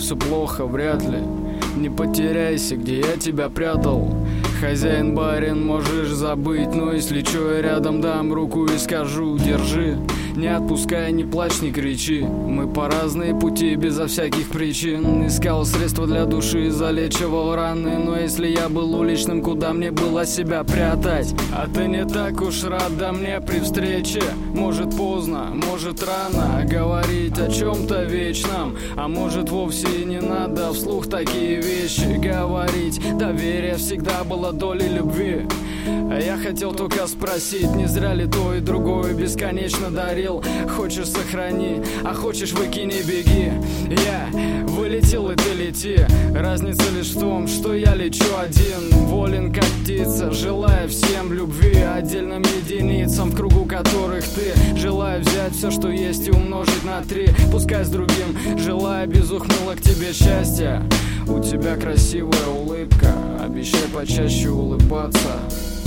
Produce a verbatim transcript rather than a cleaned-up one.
все плохо, вряд ли. Не потеряйся, где я тебя прятал. Хозяин, барин, можешь забыть, но если чё, я рядом дам руку и скажу: держи. Не отпускай, не плачь, не кричи. Мы по разные пути, безо всяких причин. Искал средства для души, залечивал раны. Но если я был уличным, куда мне было себя прятать? А ты не так уж рада мне при встрече. Может поздно, может рано говорить о чем-то вечном. А может вовсе и не надо вслух такие вещи говорить. Доверие всегда было долей любви. А я хотел только спросить, не зря ли то и другое бесконечно дарил? Хочешь — сохрани, а хочешь — выкинь и беги. Я вылетел, и ты лети. Разница лишь в том, что я лечу один, волен как птица, желая всем любви, отдельным единицам, в кругу которых ты. Желаю взять все, что есть, и умножить на три, пускай с другим. Желаю без ухмылок тебе счастья. У тебя красивая улыбка, обещай почаще улыбаться.